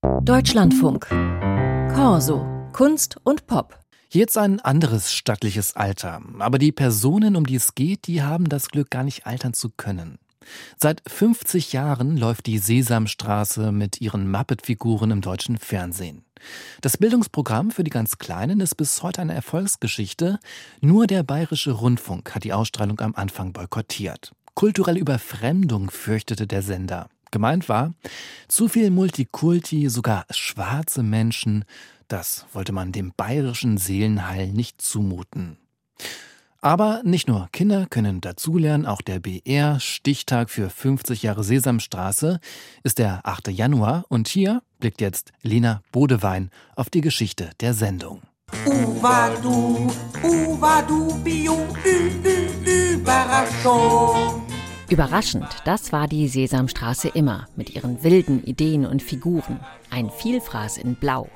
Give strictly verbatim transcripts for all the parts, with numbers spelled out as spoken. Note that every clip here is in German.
Deutschlandfunk. Corso. Kunst und Pop. Hier jetzt ein anderes stattliches Alter. Aber die Personen, um die es geht, die haben das Glück, gar nicht altern zu können. Seit fünfzig Jahren läuft die Sesamstraße mit ihren Muppet-Figuren im deutschen Fernsehen. Das Bildungsprogramm für die ganz Kleinen ist bis heute eine Erfolgsgeschichte. Nur der Bayerische Rundfunk hat die Ausstrahlung am Anfang boykottiert. Kulturelle Überfremdung fürchtete der Sender. Gemeint war, zu viel Multikulti, sogar schwarze Menschen, das wollte man dem bayerischen Seelenheil nicht zumuten. Aber nicht nur Kinder können dazulernen, auch der B R-Stichtag für fünfzig Jahre Sesamstraße ist der achte Januar und hier blickt jetzt Lena Bodewein auf die Geschichte der Sendung. Uvadu, Uvadu, Bio, Ü, Ü, Überraschung. Überraschend, das war die Sesamstraße immer, mit ihren wilden Ideen und Figuren. Ein Vielfraß in Blau.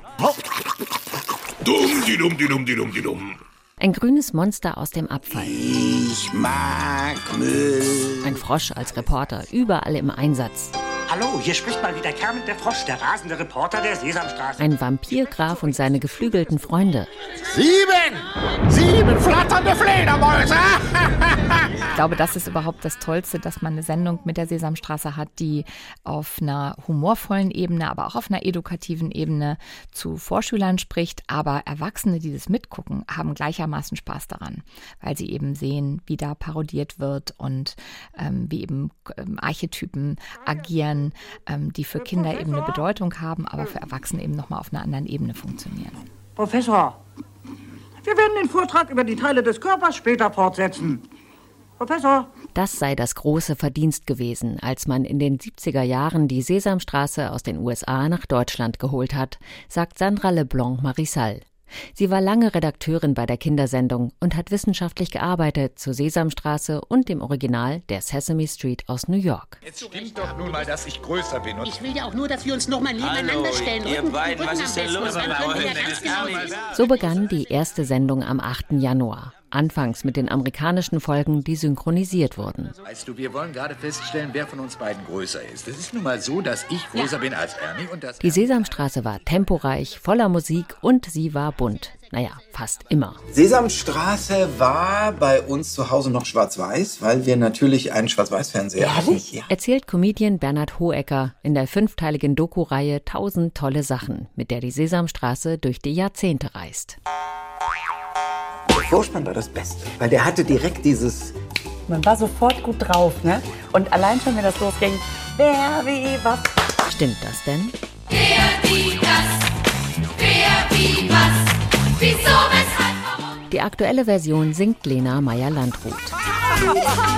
Dumm, die dumm, die dumm, die dumm, die dumm. Ein grünes Monster aus dem Abfall. Ich mag Müll. Ein Frosch als Reporter, überall im Einsatz. Hallo, hier spricht mal wieder Kermit der Frosch, der rasende Reporter der Sesamstraße. Ein Vampirgraf und seine geflügelten Freunde. Sieben! Sieben flatternde Fledermäuse! Ich glaube, das ist überhaupt das Tollste, dass man eine Sendung mit der Sesamstraße hat, die auf einer humorvollen Ebene, aber auch auf einer edukativen Ebene zu Vorschülern spricht. Aber Erwachsene, die das mitgucken, haben gleichermaßen Spaß daran, weil sie eben sehen, wie da parodiert wird und ähm, wie eben ähm, Archetypen agieren, ähm, die für Kinder eben eine Bedeutung haben, aber für Erwachsene eben nochmal auf einer anderen Ebene funktionieren. Professor, wir werden den Vortrag über die Teile des Körpers später fortsetzen. Professor. Das sei das große Verdienst gewesen, als man in den siebziger Jahren die Sesamstraße aus den U S A nach Deutschland geholt hat, sagt Sandra LeBlanc-Marissal. Sie war lange Redakteurin bei der Kindersendung und hat wissenschaftlich gearbeitet zur Sesamstraße und dem Original der Sesame Street aus New York. Jetzt stimmt doch nun mal, dass ich größer bin. Und ich will ja auch nur, dass wir uns noch mal nebeneinander stellen. Ihr beiden, was ist denn los? So begann die erste Sendung am achten Januar. Anfangs mit den amerikanischen Folgen, die synchronisiert wurden. Weißt du, wir wollen gerade feststellen, wer von uns beiden größer ist. Es ist nun mal so, dass ich größer ja. bin als Ernie. Und das die Sesamstraße war temporeich, voller Musik und sie war bunt. Naja, fast immer. Sesamstraße war bei uns zu Hause noch schwarz-weiß, weil wir natürlich einen Schwarz-Weiß-Fernseher hatten. Ja. Erzählt Comedian Bernhard Hohecker in der fünfteiligen Doku-Reihe Tausend tolle Sachen, mit der die Sesamstraße durch die Jahrzehnte reist. Der Vorspann war das Beste, weil der hatte direkt dieses... Man war sofort gut drauf, ne? Und allein schon, wenn das losging, wer, wie, was... Stimmt das denn? Wer, wie, das, wer, wie, was, wieso, weshalb, warum... Die aktuelle Version singt Lena Meyer-Landrut. Tolle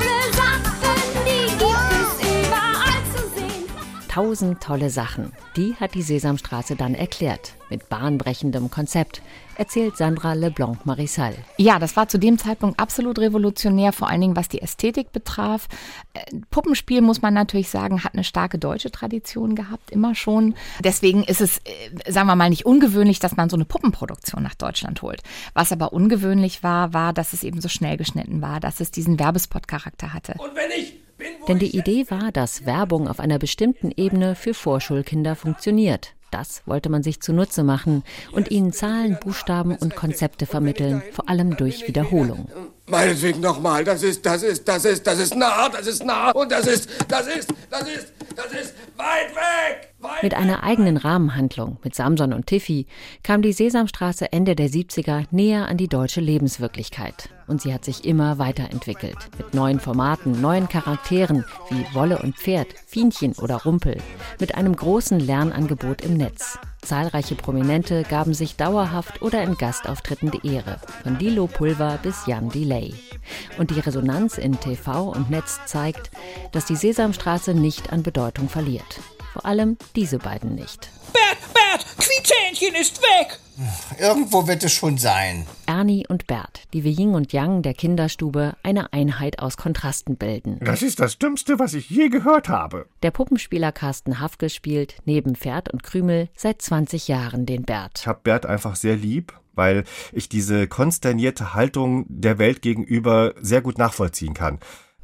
Sachen, die gibt es überall zu sehen. Tausend tolle Sachen, die hat die Sesamstraße dann erklärt, mit bahnbrechendem Konzept, erzählt Sandra LeBlanc-Marissal. Ja, das war zu dem Zeitpunkt absolut revolutionär, vor allen Dingen was die Ästhetik betraf. Äh, Puppenspiel, muss man natürlich sagen, hat eine starke deutsche Tradition gehabt, immer schon. Deswegen ist es, äh, sagen wir mal, nicht ungewöhnlich, dass man so eine Puppenproduktion nach Deutschland holt. Was aber ungewöhnlich war, war, dass es eben so schnell geschnitten war, dass es diesen Werbespot-Charakter hatte. Und wenn ich bin, wo Denn die ich Idee war, dass Werbung auf einer bestimmten Ebene für Vorschulkinder funktioniert. Das wollte man sich zunutze machen und ihnen Zahlen, Buchstaben und Konzepte vermitteln, vor allem durch Wiederholung. Meinetwegen nochmal, das ist, das ist, das ist, das ist nah, das ist nah und das ist, das ist, das ist, das ist weit weg. Weit Mit einer eigenen Rahmenhandlung mit Samson und Tiffy kam die Sesamstraße Ende der siebziger näher an die deutsche Lebenswirklichkeit. Und sie hat sich immer weiterentwickelt. Mit neuen Formaten, neuen Charakteren wie Wolle und Pferd, Fienchen oder Rumpel. Mit einem großen Lernangebot im Netz. Zahlreiche Prominente gaben sich dauerhaft oder in Gastauftritten die Ehre, von Lilo Pulver bis Jan Delay. Und die Resonanz in T V und Netz zeigt, dass die Sesamstraße nicht an Bedeutung verliert. Vor allem diese beiden nicht. Bert, Bert, Quietschähnchen ist weg! Irgendwo wird es schon sein. Ernie und Bert, die wie Yin und Yang der Kinderstube eine Einheit aus Kontrasten bilden. Das ist das Dümmste, was ich je gehört habe. Der Puppenspieler Carsten Hafke spielt neben Pferd und Krümel seit zwanzig Jahren den Bert. Ich habe Bert einfach sehr lieb, weil ich diese konsternierte Haltung der Welt gegenüber sehr gut nachvollziehen kann.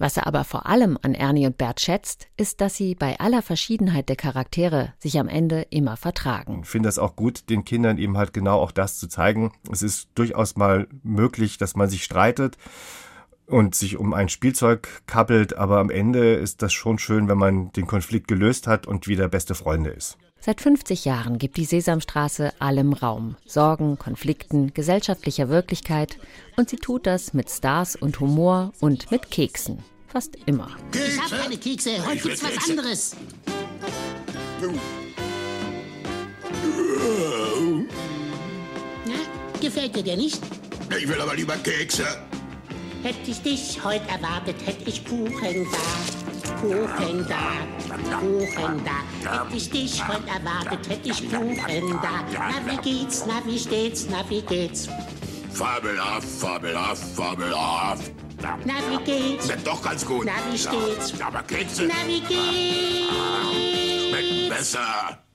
Was er aber vor allem an Ernie und Bert schätzt, ist, dass sie bei aller Verschiedenheit der Charaktere sich am Ende immer vertragen. Ich finde es auch gut, den Kindern eben halt genau auch das zu zeigen. Es ist durchaus mal möglich, dass man sich streitet und sich um ein Spielzeug kappelt, aber am Ende ist das schon schön, wenn man den Konflikt gelöst hat und wieder beste Freunde ist. Seit fünfzig Jahren gibt die Sesamstraße allem Raum. Sorgen, Konflikten, gesellschaftlicher Wirklichkeit. Und sie tut das mit Stars und Humor und mit Keksen. Fast immer. Ich hab keine Kekse, heute gibt's was anderes. Na, gefällt dir der nicht? Ich will aber lieber Kekse. Hätte ich dich heute erwartet, hätte ich Kuchen da. Kuchen da, Kuchen da. Hätte ich dich heute erwartet, hätte ich Kuchen da. Na, wie geht's, na, wie steht's, na, wie geht's? Fabelhaft, fabelhaft, fabelhaft. Na, wie geht's? Schmeckt doch ganz gut. Na, wie steht's? Ja, aber Kekse. Na, wie geht's? Schmeckt besser.